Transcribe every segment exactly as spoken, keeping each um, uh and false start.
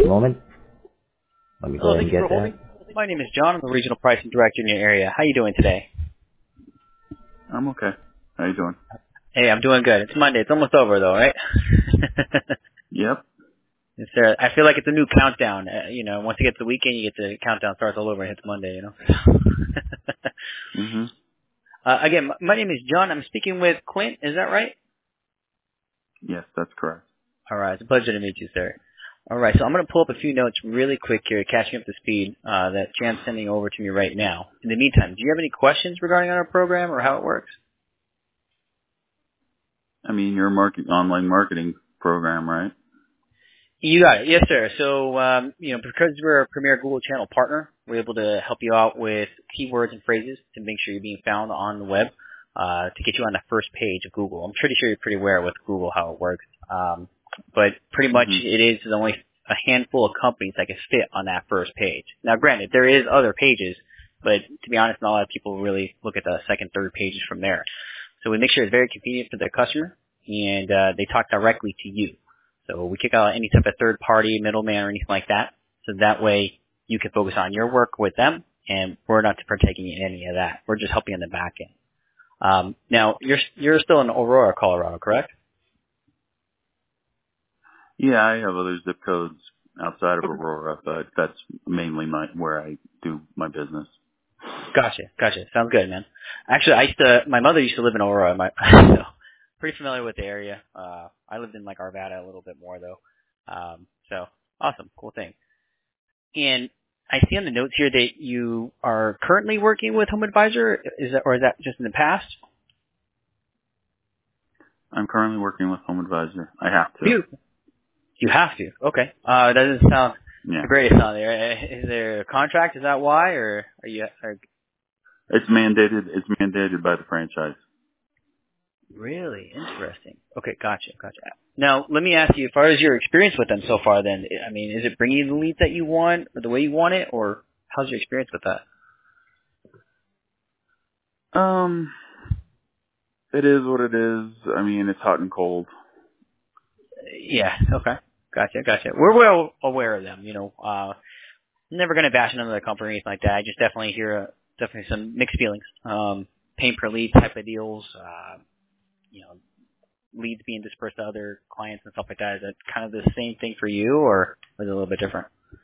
moment. Let me go Hello, ahead and thank you get for holding. that. My name is John. I'm the Regional Pricing Director in your area. How are you doing today? I'm okay. How you doing? Hey, I'm doing good. It's Monday. It's almost over, though, right? Yep. Yes, sir. I feel like it's a new countdown. Uh, you know, once you get to the weekend, you get the countdown starts all over and hits Monday, you know? Mhm. uh, again, my, my name is John. I'm speaking with Clint. Is that right? Yes, that's correct. All right. It's a pleasure to meet you, sir. All right. So I'm going to pull up a few notes really quick here, catching up to speed, uh, that Jan's sending over to me right now. In the meantime, do you have any questions regarding our program or how it works? I mean, you're a market online marketing program, right? You got it. Yes, sir. So, um, you know, because we're a premier Google channel partner, we're able to help you out with keywords and phrases to make sure you're being found on the web, uh, to get you on the first page of Google. I'm pretty sure you're pretty aware with Google how it works. Um, but pretty much Mhm. it is only a handful of companies that can fit on that first page. Now, granted, there is other pages, but to be honest, not a lot of people really look at the second, third pages from there. So we make sure it's very convenient for the customer, and uh, they talk directly to you. So we kick out any type of third party, middleman, or anything like that. So that way you can focus on your work with them, and we're not partaking in any of that. We're just helping in the back end. Um, now, you're you're still in Aurora, Colorado, correct? Yeah, I have other zip codes outside of Okay. Aurora, but that's mainly my where I do my business. Gotcha, gotcha. Sounds good, man. Actually, I used to. My mother used to live in Aurora. My, so pretty familiar with the area. Uh, I lived in like Arvada a little bit more though. Um, so awesome, cool thing. And I see on the notes here that you are currently working with Home Advisor. Is that, or is that just in the past? I'm currently working with Home Advisor. I have to. You, you have to. Okay. Uh, that doesn't sound Yeah. the greatest on there. Is there a contract? Is that why, or are you? Are, It's mandated. It's mandated by the franchise. really interesting. Okay, gotcha, gotcha. Now, let me ask you, as far as your experience with them so far, then, I mean, is it bringing you the leads that you want, or the way you want it, or how's your experience with that? Um, it is what it is. I mean, it's hot and cold. Yeah. Okay. Gotcha. Gotcha. We're well aware of them. You know, uh, never going to bash another company or anything like that. I just definitely hear uh, definitely some mixed feelings. Um, paying per lead type of deals. Uh, you know, leads being dispersed to other clients and stuff like that. Is that kind of the same thing for you, or is it a little bit different?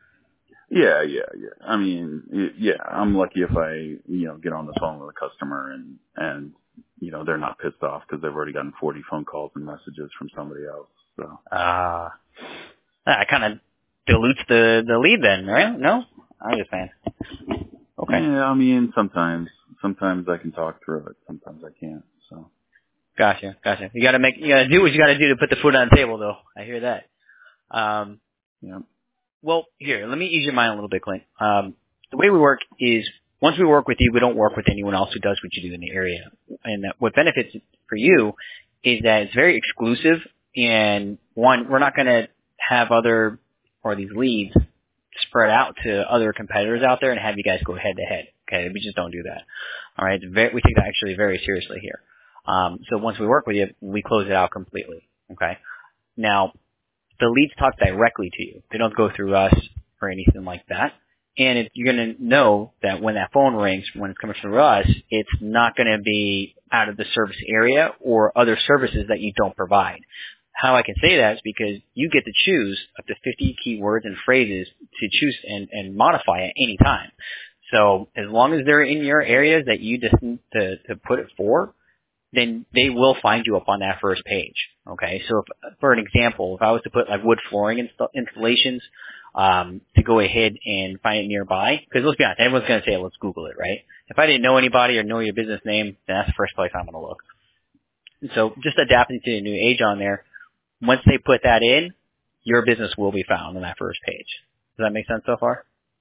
Yeah, yeah, yeah. I mean, y- yeah, I'm lucky if I, you know, get on the phone with a customer and, and, you know, they're not pissed off because they've already gotten forty phone calls and messages from somebody else. So. Uh, that kind of dilutes the, the lead then, right? No? I'm just saying. Okay. Yeah, I mean, sometimes, sometimes I can talk through it. Sometimes I can't. So. Gotcha. Gotcha. You gotta make, you gotta do what you gotta do to put the food on the table though. I hear that. Um, Yeah. Well, here, let me ease your mind a little bit, Clint. Um, the way we work is once we work with you, we don't work with anyone else who does what you do in the area. And that what benefits for you is that it's very exclusive. And one, we're not going to have other or these leads spread out to other competitors out there and have you guys go head to head. Okay, we just don't do that. All right, it's very, we take that actually very seriously here. Um, so once we work with you, we close it out completely. Okay. Now, the leads talk directly to you. They don't go through us or anything like that. And it, you're going to know that when that phone rings, when it's coming through us, it's not going to be out of the service area or other services that you don't provide. How I can say that is because you get to choose up to fifty keywords and phrases to choose and, and modify at any time. So as long as they're in your areas that you just need to, to put it for, then they will find you up on that first page. Okay, so if, for an example, if I was to put like wood flooring inst- installations, um, to go ahead and find it nearby, because let's be honest, everyone's going to say, let's Google it, right? If I didn't know anybody or know your business name, then that's the first place I'm going to look. And so just adapting to the new age on there, once they put that in, your business will be found on that first page. Does that make sense so far?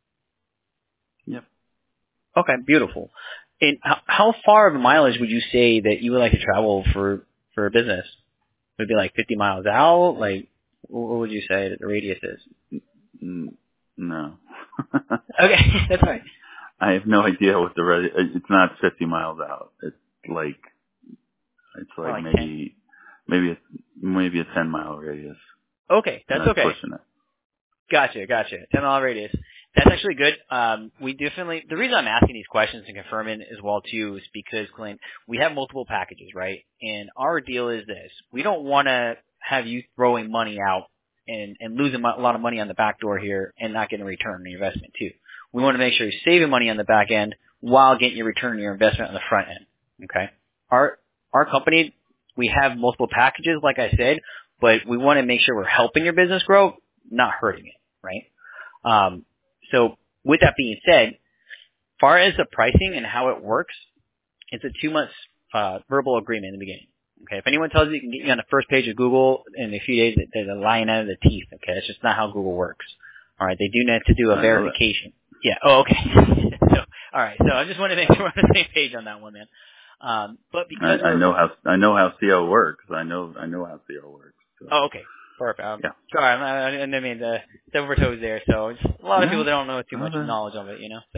Yep. Okay, beautiful. And how, how far of a mileage would you say that you would like to travel for, for a business? Would it be like fifty miles out? Like, what would you say that the radius is? Mm, no. Okay, that's all right. I have no idea what the radi- it's not fifty miles out. It's like, it's More like like ten. maybe, maybe, a, maybe a ten mile radius. Okay, And that's that's okay. pushing it. Gotcha, gotcha. ten mile radius. That's actually good. Um, we definitely, the reason I'm asking these questions and confirming as well too is because, Clint, we have multiple packages, right? And our deal is this. We don't want to have you throwing money out and, and losing a lot of money on the back door here and not getting a return on your investment too. We want to make sure you're saving money on the back end while getting your return on your investment on the front end. Okay? Our, our company, we have multiple packages, like I said, but we want to make sure we're helping your business grow, not hurting it, right? Um, So with that being said, as far as the pricing and how it works, it's a two-month uh, verbal agreement in the beginning. Okay, if anyone tells you you can get you on the first page of Google in a few days, they're lying out of the teeth. Okay, that's just not how Google works. All right, they do need to do a verification. Yeah. Oh, okay. so, all right. So I just want to make sure we're on the same page on that one, man. Um, but because I, I know how I know how C O works. I know I know how C O works. So. Oh, okay. Perfect. Um, yeah. Sorry, I'm, I didn't mean to step over toes there. So it's, a lot of yeah. people don't know too much Okay. knowledge of it, you know. So,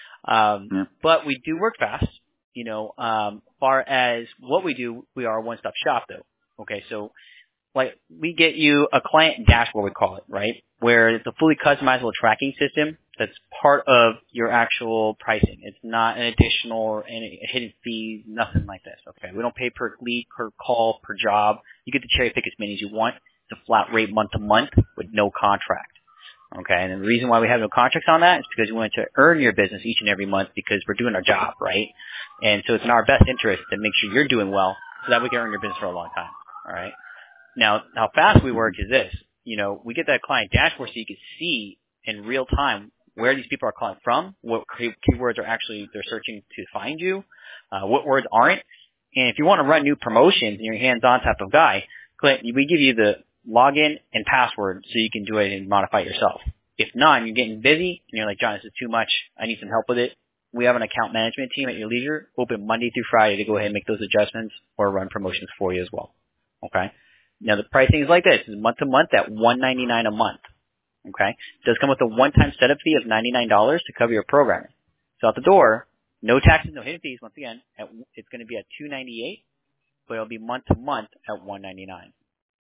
um, yeah. but we do work fast. You know, um, far as what we do, we are a one-stop shop, though. Okay, so like we get you a client dashboard, we call it, right? Where it's a fully customizable tracking system that's part of your actual pricing. It's not an additional or any hidden fees, nothing like this. Okay, we don't pay per lead, per call, per job. You get to cherry pick as many as you want. It's a flat rate month to month with no contract. Okay, and the reason why we have no contracts on that is because we want to earn your business each and every month because we're doing our job, right? And so it's in our best interest to make sure you're doing well so that we can earn your business for a long time. All right. Now, how fast we work is this. You know, we get that client dashboard so you can see in real time where these people are calling from, what key- keywords are actually they're searching to find you, uh, what words aren't. And if you want to run new promotions and you're a hands-on type of guy, Clint, we give you the login and password so you can do it and modify it yourself. If not, and you're getting busy and you're like, John, this is too much. I need some help with it. We have an account management team at your leisure, open Monday through Friday to go ahead and make those adjustments or run promotions for you as well. Okay? Now the pricing is like this. It's month to month at one hundred ninety-nine dollars a month. Okay? It does come with a one-time setup fee of ninety-nine dollars to cover your programming. So out the door, no taxes, no hidden fees. Once again, at, it's going to be at two hundred ninety-eight dollars, but it'll be month to month at one hundred ninety-nine dollars.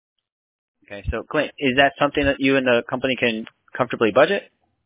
Okay, so Clint, is that something that you and the company can comfortably budget?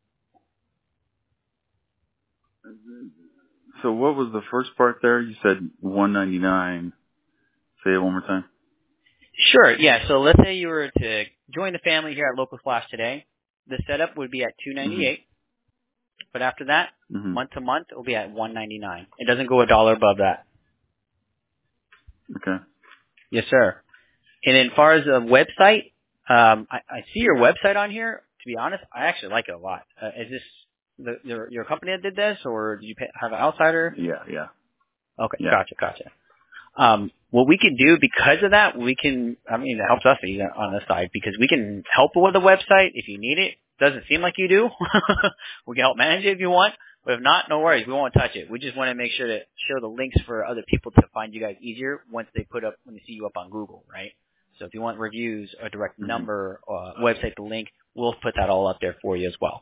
So what was the first part there? You said one ninety-nine. Say it one more time. Sure, yeah. So let's say you were to join the family here at Local Flash today. The setup would be at two hundred ninety-eight dollars, mm-hmm. but after that, mm-hmm. month to month, it will be at one hundred ninety-nine dollars. It doesn't go a dollar above that. Okay. Yes, sir. And then as far as the website, um, I, I see your website on here. To be honest, I actually like it a lot. Uh, is this the, your, your company that did this, or did you pay, have an outsider? Yeah, yeah. Okay, yeah. gotcha, gotcha. Um, what we can do because of that, we can, I mean, it helps us on this side because we can help with the website if you need it. Doesn't seem like you do. We can help manage it if you want, but if not, no worries. We won't touch it. We just want to make sure to show the links for other people to find you guys easier once they put up, when they see you up on Google, right? So if you want reviews, a direct mm-hmm. number, uh, website, the link, we'll put that all up there for you as well.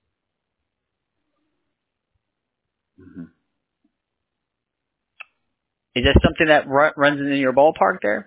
Mm-hmm. Is that something that r- runs in your ballpark there?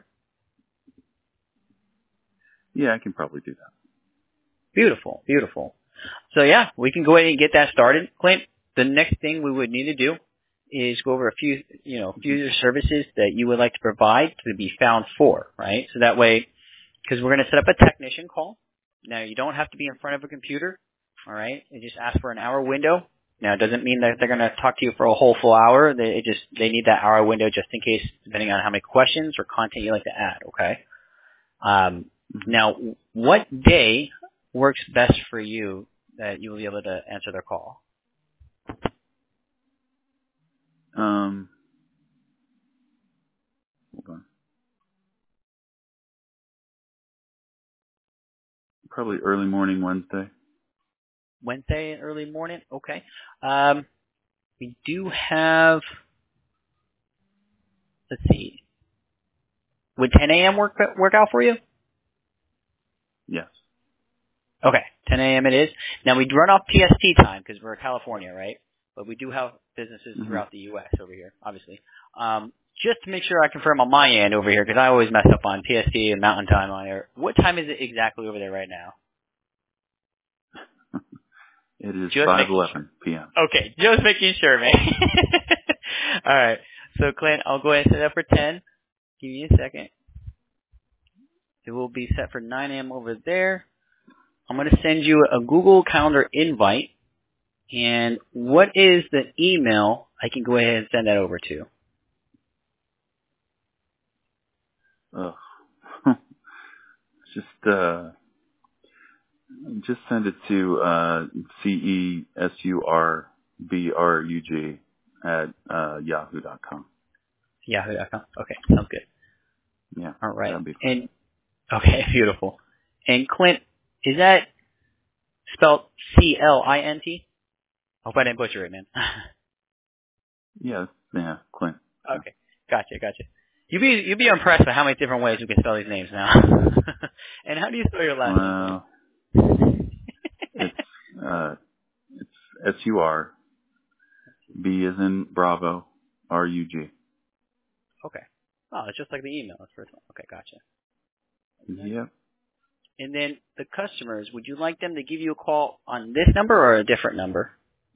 Yeah, I can probably do that. Beautiful, beautiful. So yeah, we can go ahead and get that started, Clint. The next thing we would need to do is go over a few, you know, few services that you would like to provide to be found for, right? So that way, because we're going to set up a technician call. Now, you don't have to be in front of a computer, all right? You just ask for an hour window. Now, it doesn't mean that they're going to talk to you for a whole full hour. They it just they need that hour window just in case, depending on how many questions or content you like to add, okay? Um, now, what day works best for you that you will be able to answer their call? Um, hold on. Probably early morning Wednesday. Wednesday, early morning? Okay. Um, we do have, let's see, would ten a.m. work work out for you? Yes. Okay, ten a.m. it is. Now, we run off P S T time because we're California, right? But we do have businesses mm-hmm. throughout the U S over here, obviously. Um, just to make sure I confirm on my end over here, because I always mess up on P S T and Mountain Time on here. What time is it exactly over there right now? It is Just five making eleven sure. p.m. Okay, just making sure, man. All right. So, Clint, I'll go ahead and set it up for ten. Give me a second. It will be set for nine a.m. over there. I'm going to send you a Google Calendar invite. And what is the email I can go ahead and send that over to? Ugh. just uh, just send it to uh, C E S U R B R U G at uh, yahoo dot com. Yahoo dot com. Okay, sounds good. Yeah. All right. That'd be fun. And okay, beautiful. And Clint, is that spelled C L I N T? I hope I didn't butcher it, man. Yeah, yeah, Clint. Okay, gotcha, gotcha. You'd be you'd be impressed by how many different ways we can spell these names now. And how do you spell your last Well, name? it's uh, it's S U R B as in Bravo R U G. Okay. Oh, it's just like the email. That's the first one. Okay, gotcha. Yep. And then the customers, would you like them to give you a call on this number or a different number?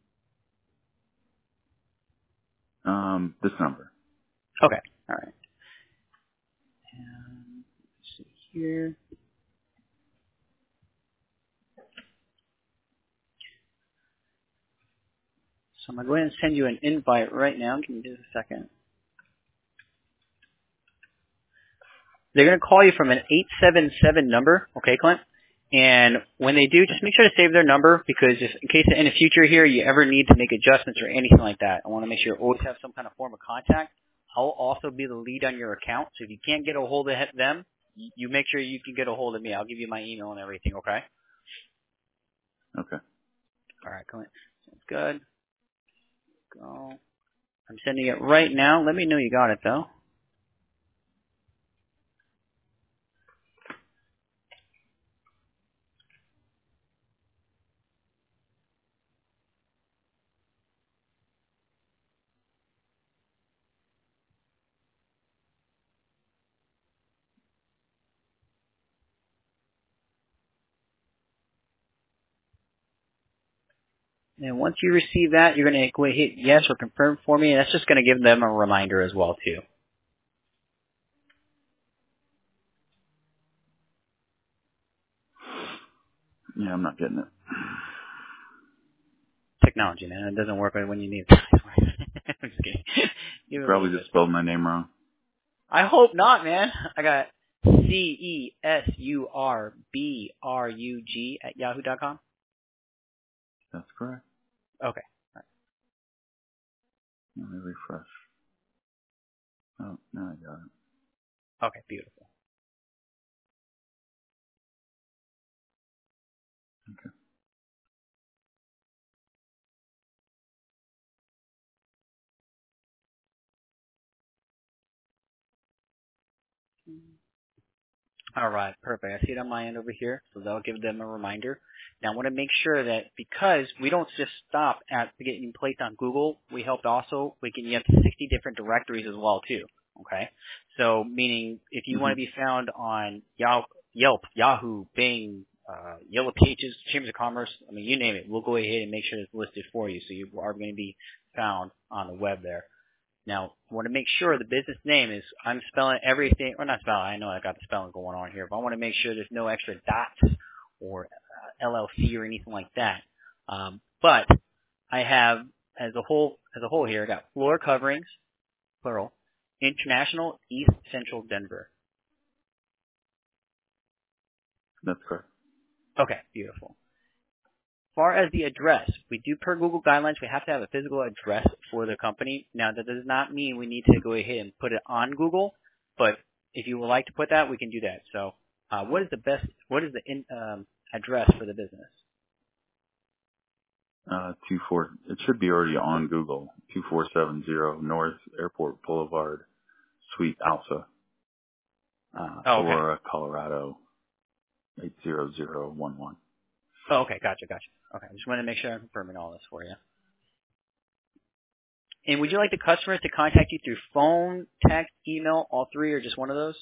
Um, this number. Okay. All right. Um, let's see here. So I'm going to go ahead and send you an invite right now. Give me just a second. They're going to call you from an eight seven seven number. Okay, Clint? And when they do, just make sure to save their number because if, in case in the future here you ever need to make adjustments or anything like that, I want to make sure you always have some kind of form of contact. I'll also be the lead on your account. So if you can't get a hold of them, you make sure you can get a hold of me. I'll give you my email and everything, okay? Okay. All right, Clint. Sounds good. Go. I'm sending it right now. Let me know you got it, though. And once you receive that, you're going to go hit yes or confirm for me. And that's just going to give them a reminder as well, too. Yeah, I'm not getting it. Technology, man. It doesn't work when you need it. I'm just kidding. You Give it a probably little just bit. spelled my name wrong. I hope not, man. I got C E S U R B R U G at yahoo dot com. That's correct. Okay. All Let me refresh. Oh, now I got it. right. Okay, beautiful. Okay. All right, perfect. I see it on my end over here, so that'll give them a reminder. Now, I want to make sure that because we don't just stop at getting placed on Google, we helped also, we can get up to sixty different directories as well, too. Okay? So, meaning if you Mm-hmm. want to be found on Yelp, Yahoo, Bing, uh, Yellow Pages, Chambers of Commerce, I mean, you name it, we'll go ahead and make sure it's listed for you, so you are going to be found on the web there. Now, I want to make sure the business name is, I'm spelling everything, or not spelling, I know I got the spelling going on here, but I want to make sure there's no extra dots or uh, L L C or anything like that. Um, but I have, as a whole, as a whole here, I got Floor Coverings, plural, International, East Central Denver. That's correct. Okay, beautiful. As far as the address, we do per Google guidelines, we have to have a physical address for the company. Now, that does not mean we need to go ahead and put it on Google, but if you would like to put that, we can do that. So, uh, what is the best, what is the in, um, address for the business? Uh, two four. It should be already on Google. Two four seven zero North Airport Boulevard, Suite Alpha, uh, Oh, okay. Aurora, Colorado, eight zero zero one one. Oh, okay, gotcha, gotcha. Okay, I just want to make sure I'm confirming all this for you. And would you like the customers to contact you through phone, text, email, all three, or just one of those?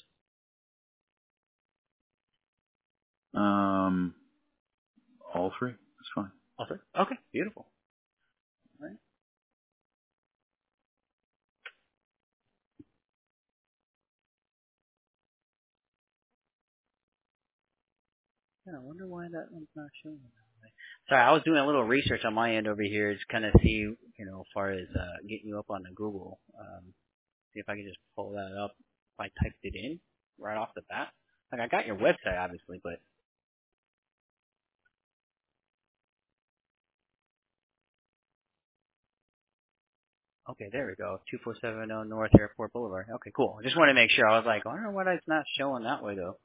Um, all three. That's fine. Okay. Okay. Beautiful. All right. Yeah, I wonder why that one's not showing that way. Sorry, I was doing a little research on my end over here to kind of see, you know, as far as uh, getting you up on the Google. Um, see if I can just pull that up. If I typed it in right off the bat. Like, I got your website, obviously, but... Okay, there we go. two four seven zero North Airport Boulevard. Okay, cool. I just wanted to make sure. I was like, I don't know why it's not showing that way, though.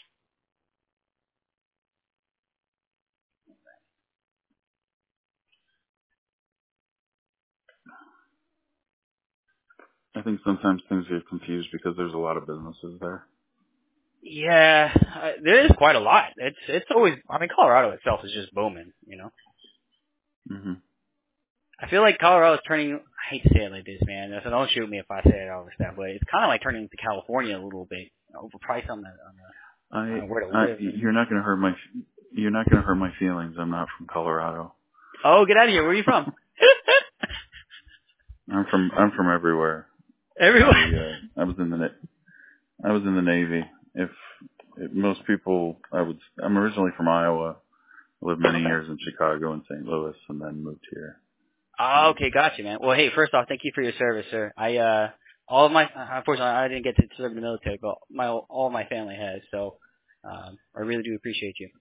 I think sometimes things get confused because there's a lot of businesses there. Yeah, uh, there is quite a lot. It's it's always. I mean, Colorado itself is just booming. You know, Mhm. I feel like Colorado's turning. I hate to say it like this, man. So don't shoot me if I say it all this stuff, but it's kind of like turning into California a little bit. Overpriced on the on the I, on where to I, live. And, you're not going to hurt my, you're not going to hurt my feelings. I'm not from Colorado. oh, get out of here! Where are you from? I'm from, I'm from everywhere. Everyone. I, uh, I was in the, Na- I was in the Navy. If, if most people, I would, I'm originally from Iowa. Lived many Okay. years in Chicago and Saint Louis, and then moved here. Oh, okay, gotcha, man. Well, hey, first off, thank you for your service, sir. I, uh, all of my, unfortunately, I didn't get to serve in the military, but my, all of my family has, so, um, I really do appreciate you.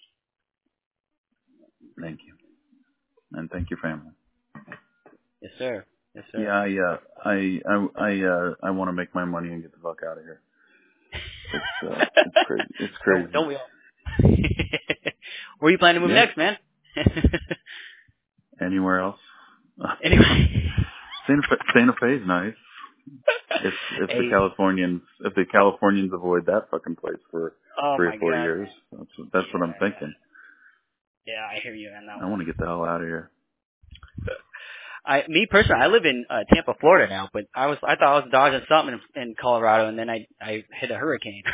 Thank you, and thank your family. Yes, sir. Yes, sir. Yeah, I, uh, I, I, I, uh, I want to make my money and get the fuck out of here. It's, uh, it's crazy. It's crazy. don't, don't we all? Where are you planning to move Yeah. next, man? Anywhere else? Anyway. Santa Fe, Santa Fe is nice. If if Hey. the Californians if the Californians avoid that fucking place for Oh three my or four God. years, that's that's what I'm thinking. Yeah, I hear you on that I one. want to get the hell out of here. I, me personally, I live in uh, Tampa, Florida now, but I was, I thought I was dodging something in, in Colorado, and then I, I hit a hurricane.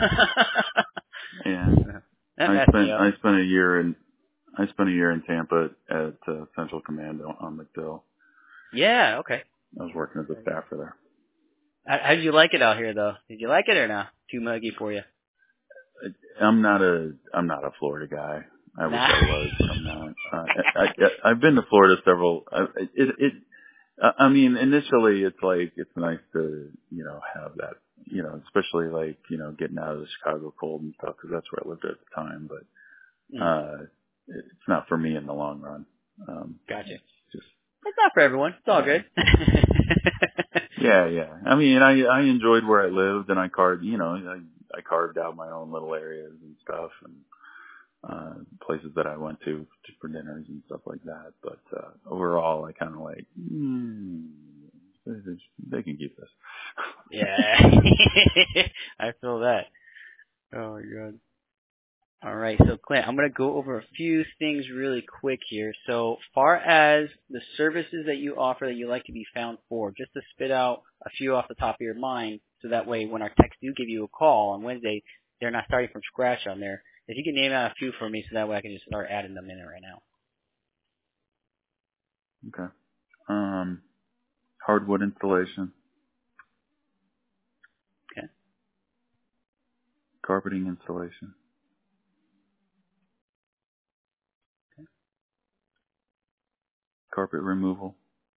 Yeah, That I messed me spent up. I spent a year in I spent a year in Tampa at uh, Central Command on, on MacDill. Yeah, okay. I was working as a staffer there. How, how did you like it out here, though? Did you like it or not? Too muggy for you? I'm not a I'm not a Florida guy. I wish Nah. I was, but I'm not. Uh, I, I I've been to Florida several. I, it it I I mean, initially it's like, it's nice to, you know, have that, you know, especially like, you know, getting out of the Chicago cold and stuff, because that's where I lived at the time, but, Mm, uh, it's not for me in the long run. Um, gotcha. it's just, It's not for everyone. It's all uh, good. yeah, yeah. I mean, I, I enjoyed where I lived, and I carved, you know, I, I carved out my own little areas and stuff, and, uh, places that I went to, to for dinners and stuff like that. But, uh, overall, I kind of like, hmm, they, they can keep this. Yeah. I feel that. Oh, my God. All right, so Clint, I'm going to go over a few things really quick here. So far as the services that you offer that you like to be found for, just to spit out a few off the top of your mind, so that way when our techs do give you a call on Wednesday, they're not starting from scratch on there. If you can name out a few for me, so that way I can just start adding them in right now. Okay. Um, hardwood installation, Okay. carpeting installation, carpet removal,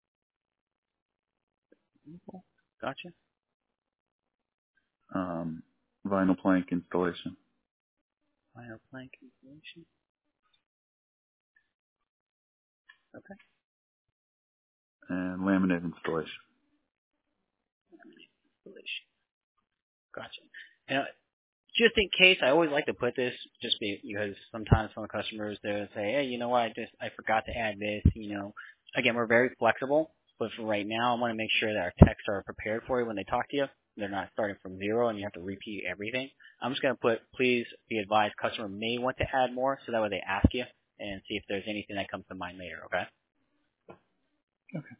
Cool. Gotcha. um, vinyl plank installation, Vinyl plank installation. Okay. and laminate installation. Installation. Gotcha. Now, just in case, I always like to put this just because sometimes some customers they'll say, hey, you know what, I just I forgot to add this. You know, again, we're very flexible, but for right now, I want to make sure that our techs are prepared for you when they talk to you. They're not starting from zero and you have to repeat everything. I'm just going to put, please be advised, customer may want to add more, so that way they ask you and see if there's anything that comes to mind later. Okay. Okay.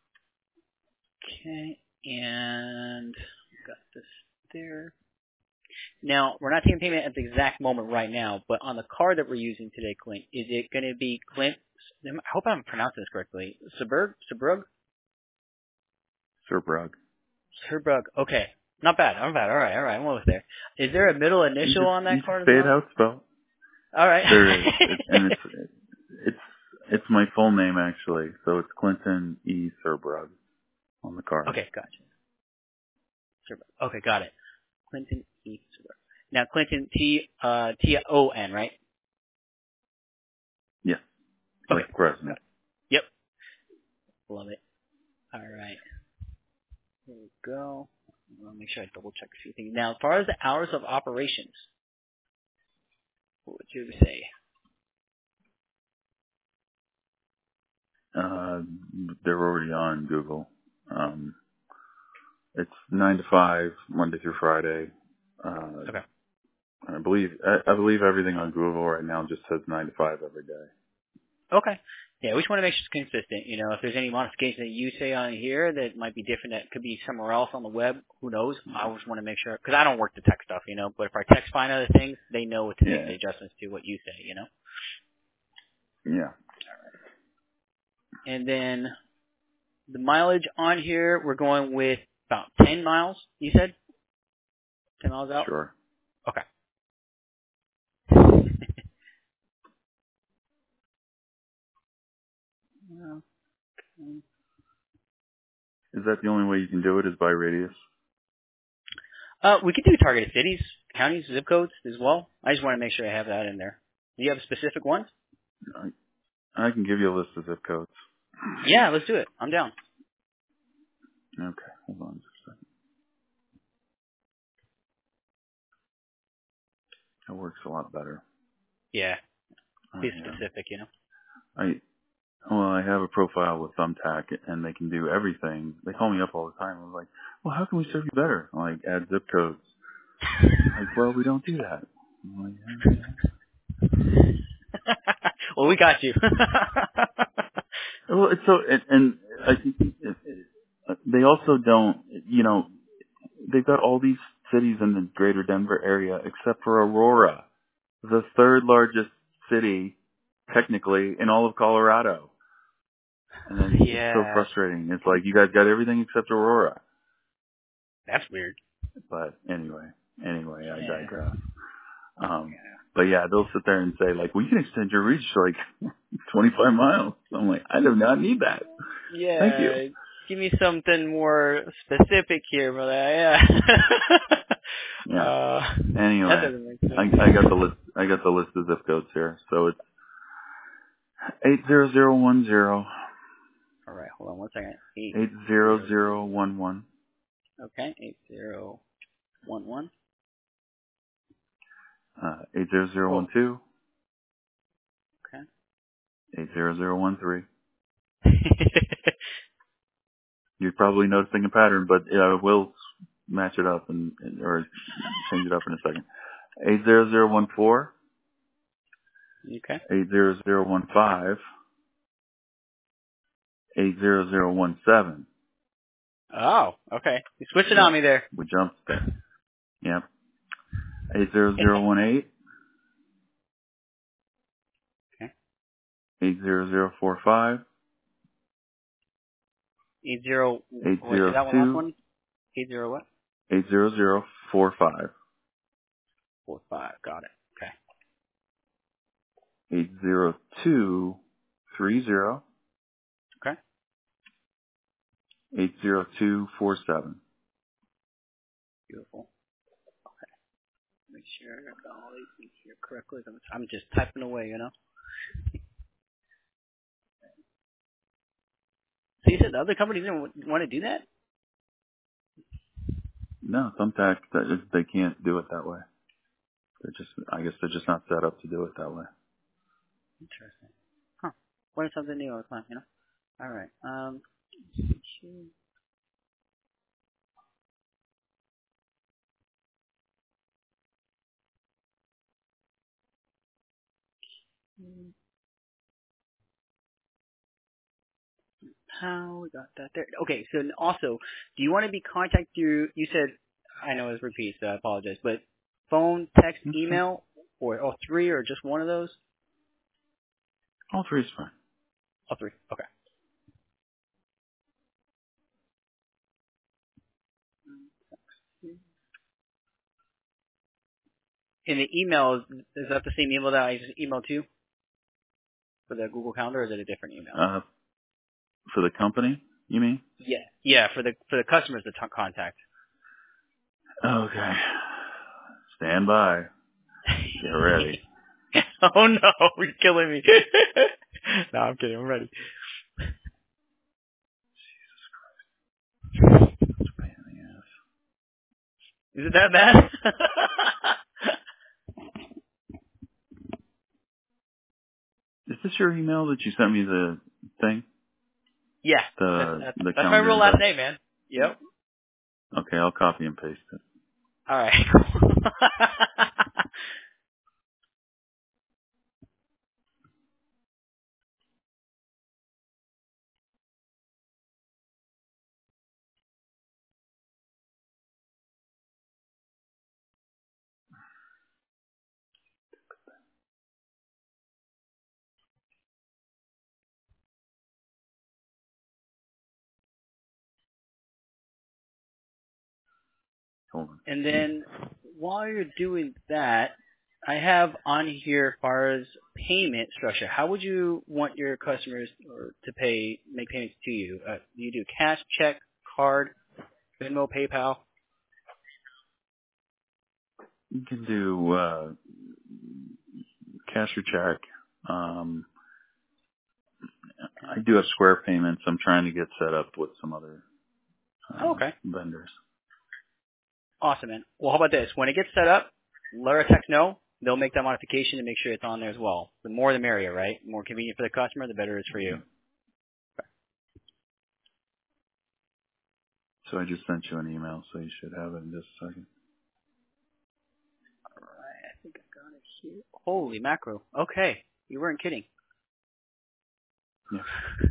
Okay, and got this there. Now, we're not taking payment at the exact moment right now, but on the card that we're using today, Clint, is it going to be Clint, I hope I'm pronouncing this correctly, Suburg? Suburg? Surbrug. Suburg. Okay. Not bad. Not bad. All right. All right. I'm almost there. Is there a middle initial just, on that you card just as say well? it how it's spelled. All right. There is. It, and it's, it's, it's my full name actually. So it's Clinton E. Surbrug on the card. Okay. Gotcha. Suburg. Okay. Got it. Clinton E. Suburg. Now, Clinton T, uh, T O N, right? Yes. Okay. Like president. Yep. Love it. All right. Here we go. I'll make sure I double check a few things. Now, as far as the hours of operations, what would you say? Uh, they're already on Google. Um, it's nine to five, Monday through Friday. Uh, Okay. I believe, I, I believe everything on Google right now just says nine to five every day. Okay. Yeah, we just want to make sure it's consistent. You know, if there's any modification that you say on here that might be different, that could be somewhere else on the web, who knows? I just want to make sure, because I don't work the tech stuff, you know, but if our techs find other things, they know what to make Yeah. the adjustments to what you say, you know? Yeah. And then the mileage on here, we're going with about ten miles, you said? ten miles out? Sure. Okay. Well, mm. Is that the only way you can do it is by radius? Uh, we could do targeted cities, counties, zip codes as well. I just want to make sure I have that in there. Do you have specific ones? I, I can give you a list of zip codes. Yeah, let's do it. I'm down. Okay, hold on just a second. That works a lot better. Yeah, be I, uh, specific, you know. I well, I have a profile with Thumbtack, and they can do everything. They call me up all the time. I'm like, well, how can we serve you better? I'm like, add zip codes. Like, well, we don't do that. I'm like, okay. Well, we got you. Well, it's so, and, and I think it, it, they also don't, you know, they've got all these cities in the greater Denver area except for Aurora, the third largest city, technically, in all of Colorado. And then it's so Yeah, frustrating. It's like, you guys got everything except Aurora. that's weird. But anyway, anyway, I Yeah. digress. Um, but yeah, they'll sit there and say, like, we can extend your reach to like twenty-five miles. I'm like, I do not need that. Thank you. Yeah, give me something more specific here, brother. Yeah. Yeah. uh, that Anyway, doesn't make sense. I, I got the list. I got the list of zip codes here. So it's eight zero zero one zero. All right, hold on one second. Eight Eight zero zero one one. Okay, eight zero one one. Uh, eight zero zero one Oh, two. okay. Eight zero zero one three. You're probably noticing a pattern, but uh, we'll match it up and, and or change it up in a second. Eight zero zero one four. Okay. Eight zero zero one five. Eight zero zero one seven. Oh, okay. You switched it Yep. on me there. We jumped there. Yep. Eight zero zero one eight. Okay. Eight zero zero four five. Eight zero. Eight Wait, is zero that one last two. one? Eight zero what? Eight zero zero four five. Four five. Got it. Okay. Eight zero two three zero. Okay. Eight zero two four seven. Beautiful. Okay. Make sure I got all these things here correctly. I'm I'm just typing away, you know. So you said the other companies didn't want to do that? No, Thumbtack, that is, they can't do it that way. They're just, I guess they're just not set up to do it that way. Interesting. Huh. Learn something new all the time, you know. All right. Um. How we got that there? Okay. So and also, do you want to be contacted through? You said, I know it's repeat, so I apologize, but phone, text, Okay. email, or all three, or just one of those? All three is fine. All three. Okay. In the email, is that the same email that I just emailed to for the Google Calendar, or is it a different email? Uh, for the company, you mean? Yeah. Yeah, for the for the customers to t- contact. Okay. Stand by. Get ready. Oh no, you're killing me. No, I'm kidding. I'm ready. Pain in the ass. Is it that bad? Is this your email that you sent me the thing? Yeah. The That's, that's, the that's my calendar real last invite? name, man. Yep. Okay, I'll copy and paste it. All right. Hold on. And then while you're doing that, I have on here as far as payment structure. How would you want your customers or to pay, make payments to you? Uh, do you do cash, check, card, Venmo, PayPal? You can do uh, cash or check. Um, I do have Square payments. I'm trying to get set up with some other uh, Oh, okay. vendors. Awesome, man. Well, how about this? When it gets set up, let our tech know. They'll make that modification to make sure it's on there as well. The more the merrier, right? The more convenient for the customer, the better it is for you. So I just sent you an email, so you should have it in just a second. All right. I think I got it here. Holy macro. Okay. You weren't kidding. Yeah.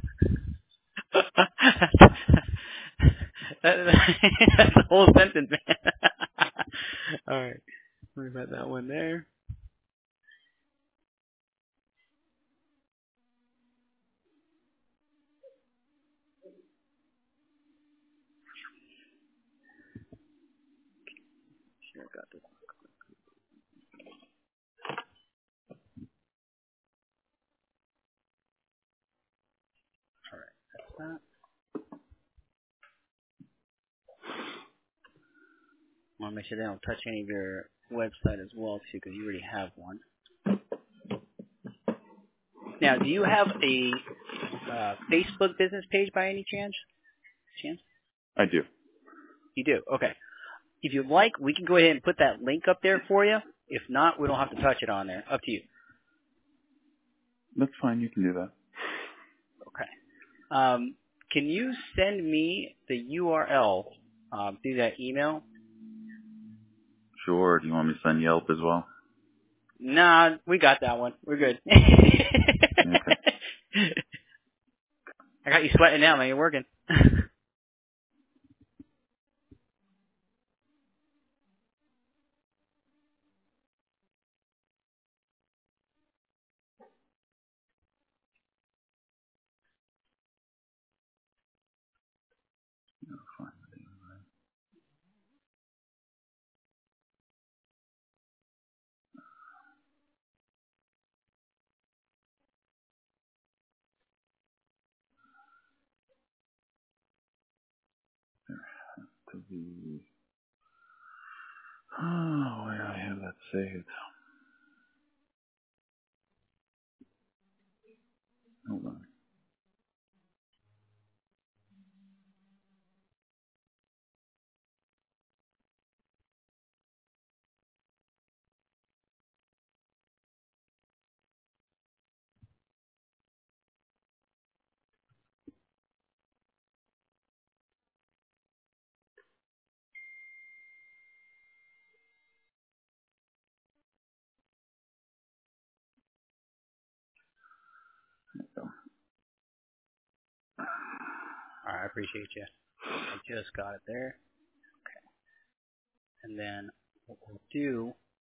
that, that's the whole sentence, man. All right. Let me put that one there. Sure, I got this. All right. That's that. I want to make sure they don't touch any of your website as well, too, because you already have one. Now, do you have a uh, Facebook business page by any chance? Chance? I do. You do. Okay. If you'd like, we can go ahead and put that link up there for you. If not, we don't have to touch it on there. Up to you. That's fine. You can do that. Okay. Um, can you send me the U R L um, through that email? Sure. Do you want me to send Yelp as well? Nah, we got that one. We're good. Okay. I got you sweating now, man. You're working. Fine. To the oh, where do I have that saved? Hold on. All right, I appreciate you. I just got it there. And then what we'll do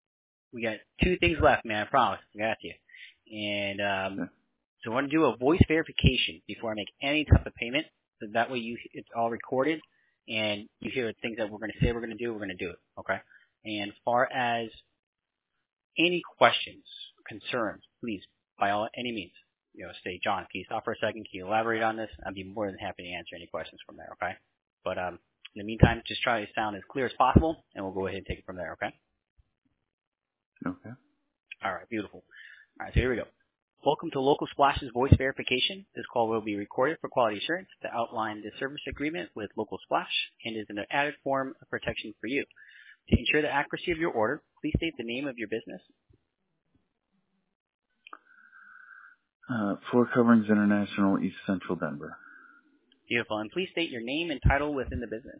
we got two things left, man. I promise. I got you. And um, Okay. so I want to do a voice verification before I make any type of payment. So that way you it's all recorded, and you hear the things that we're going to say we're going to do, we're going to do it. Okay? And as far as any questions, concerns, please, by all any means, you know, say, John, can you stop for a second? Can you elaborate on this? I'd be more than happy to answer any questions from there, okay? But um, in the meantime, just try to sound as clear as possible, and we'll go ahead and take it from there, okay? Okay. All right, beautiful. All right, so here we go. Welcome to Local Splash's voice verification. This call will be recorded for quality assurance to outline the service agreement with Local Splash and is an added form of protection for you. To ensure the accuracy of your order, please state the name of your business. Uh, Floor Coverings International, East Central Denver. Beautiful. And please state your name and title within the business.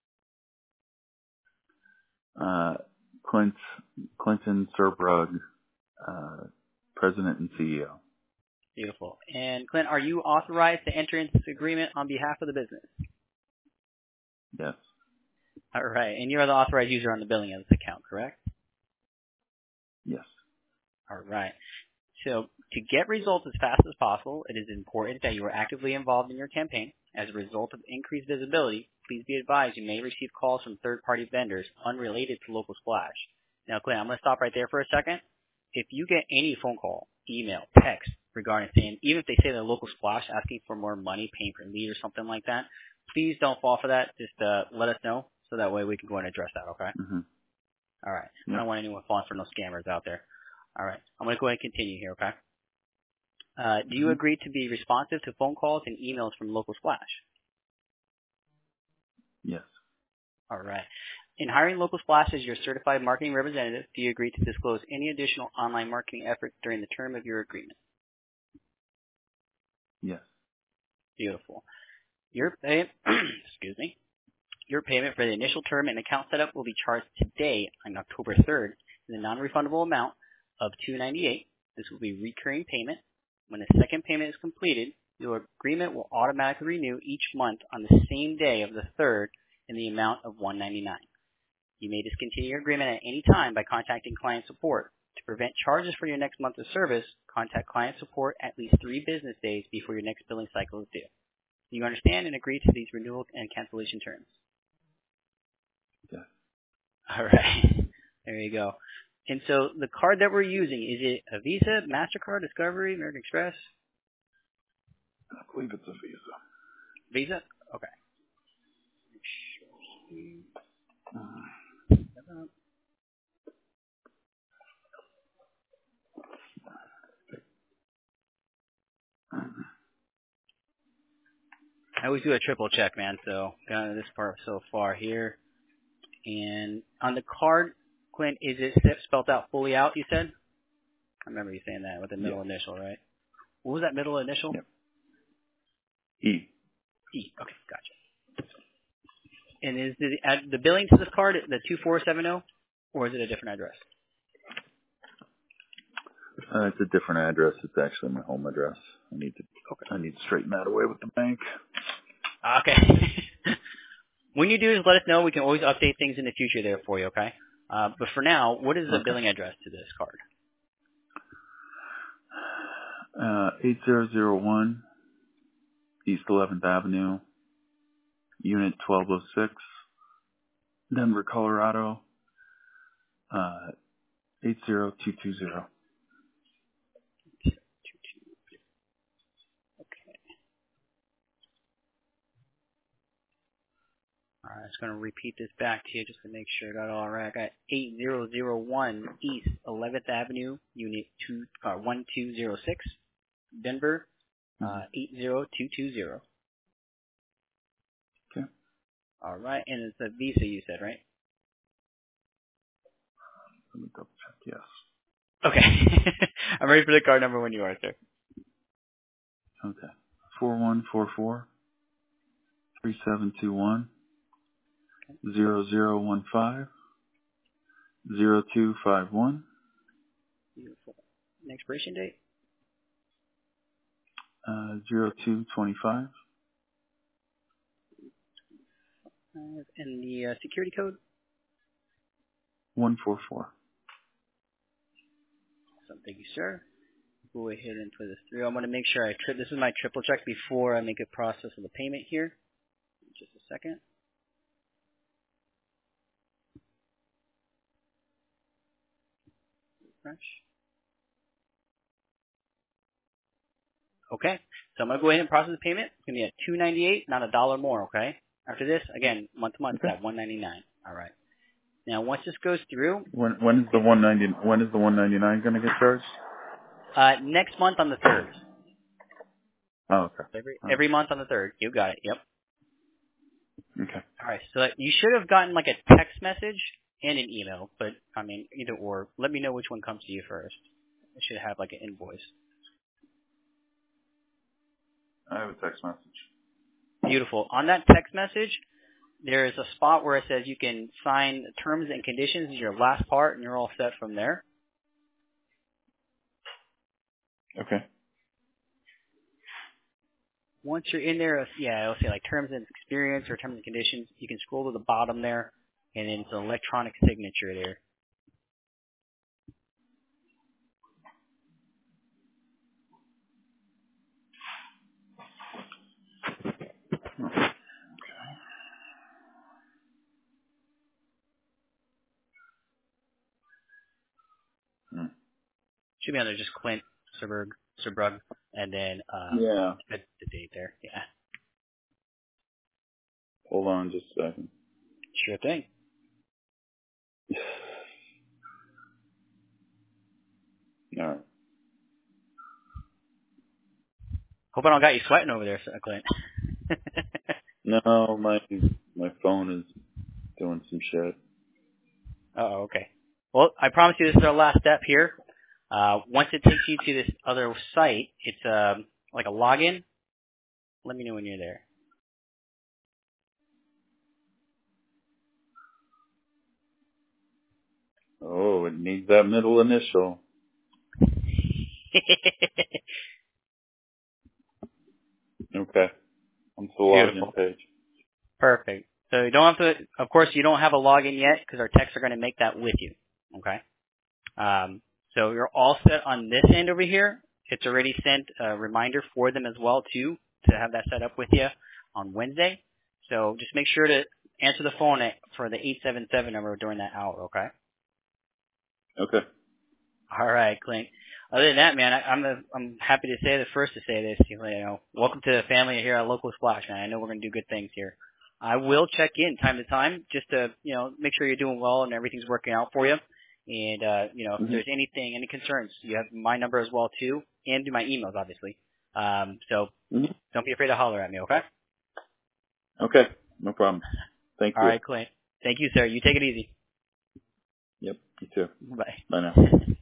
Uh, Clint, Clinton Serbrug, uh, President and C E O. Beautiful. And Clint, are you authorized to enter into this agreement on behalf of the business? Yes. All right. And you're the authorized user on the billing of this account, correct? Yes. All right. So to get results as fast as possible, it is important that you are actively involved in your campaign. As a result of increased visibility, please be advised you may receive calls from third-party vendors unrelated to Local Splash. Now, Clint, I'm going to stop right there for a second. If you get any phone call, email, text regarding saying, even if they say they're Local Splash asking for more money, paying per lead or something like that, please don't fall for that. Just uh, let us know so that way we can go and address that, okay? Mm-hmm. All right. Yep. I don't want anyone falling for no scammers out there. All right. I'm going to go ahead and continue here, okay? Uh, do you Mm-hmm. agree to be responsive to phone calls and emails from Local Splash? Yes. All right. In hiring Local Splash as your certified marketing representative, do you agree to disclose any additional online marketing efforts during the term of your agreement? Yes. Beautiful. Your pay, excuse me, your payment for the initial term and account setup will be charged today on October third in the non-refundable amount of two hundred ninety-eight dollars. This will be recurring payment. When the second payment is completed, your agreement will automatically renew each month on the same day of the third in the amount of one hundred ninety-nine dollars. You may discontinue your agreement at any time by contacting client support. To prevent charges for your next month of service, contact client support at least three business days before your next billing cycle is due. Do you understand and agree to these renewal and cancellation terms? Yes. All right. There you go. And so the card that we're using, is it a Visa, MasterCard, Discovery, American Express? I believe it's a Visa. Visa? Okay. I always do a triple check, man, so got this part so far here. And on the card, Clint, is it spelled out fully out, you said? I remember you saying that with the middle Yeah. initial, right? What was that middle initial? Yep. E. E. Okay, gotcha. And is the uh, the billing to this card the two four seven zero, or is it a different address? Uh, it's a different address. It's actually my home address. I need to. Okay. I need to straighten that away with the bank. Okay. When you do is let us know. We can always update things in the future there for you, okay? Uh, but for now, what is the Okay. billing address to this card? Uh, eight zero zero one East eleventh Avenue, Unit twelve oh six, Denver, Colorado, uh, eight zero two two zero. All right, I'm just going to repeat this back to you just to make sure I got it all right. I got eight zero zero one East eleventh Avenue, Unit two, uh, one two zero six, Denver, uh, eight zero two two zero. Okay. All right, and it's a Visa you said, right? Let me double check. Yes. Okay. I'm ready for the card number when you are, sir. Okay. Four one four four three seven two one zero zero one five zero two five one. Beautiful. And expiration date? Uh, zero two twenty five. Uh, and the uh, security code? One four four. Thank you, sir. Go ahead and put this through. I'm going to make sure I tri- this is my triple check before I make a process of the payment here. Just a second. Refresh. Okay, so I'm going to go ahead and process the payment. It's going to be at two ninety-eight, not a dollar more, okay? After this, again, month to month, Okay. it's at one ninety-nine. All right. Now, once this goes through, When when is the one ninety? When is the one ninety-nine going to get charged? uh, next month on the third. Oh, okay. Every All right. every month on the third. You got it. Yep. Okay. All right. So you should have gotten like a text message and an email, but I mean either or. Let me know which one comes to you first. It should have like an invoice. I have a text message. Beautiful. On that text message, there is a spot where it says you can sign terms and conditions. Is your last part, and you're all set from there. Okay. Once you're in there, yeah, it'll say like terms and experience or terms and conditions. You can scroll to the bottom there, and then it's an electronic signature there. Hmm. Should be under just Clint Serberg, Serbrug, and then uh, Yeah. the, the date there. Yeah, Hold on just a second. sure thing. All right. Hope I don't got you sweating over there, Clint. No, my my phone is doing some shit. Oh, okay. Well, I promise you this is our last step here. Uh, once it takes you to this other site, it's um, like a login. Let me know when you're there. Oh, it needs that middle initial. Okay. On the Beautiful. login page. Perfect. So you don't have to, of course, you don't have a login yet because our techs are going to make that with you. Okay. Um, so you're all set on this end over here. It's already sent a reminder for them as well too to have that set up with you on Wednesday. So just make sure to answer the phone at, for the eight seven seven number during that hour. Okay. Okay. All right, Clint. Other than that, man, I, I'm the, I'm happy to say the first to say this. You know, welcome to the family here at Local Splash, man. I know we're going to do good things here. I will check in time to time just to, you know, make sure you're doing well and everything's working out for you. And, uh, you know, if Mm-hmm. there's anything, any concerns, you have my number as well, too, and do my emails, obviously. Um, so Mm-hmm. don't be afraid to holler at me, okay? Okay. No problem. Thank All you. right, Clint. Thank you, sir. You take it easy. Yep. You too. Bye. Bye now.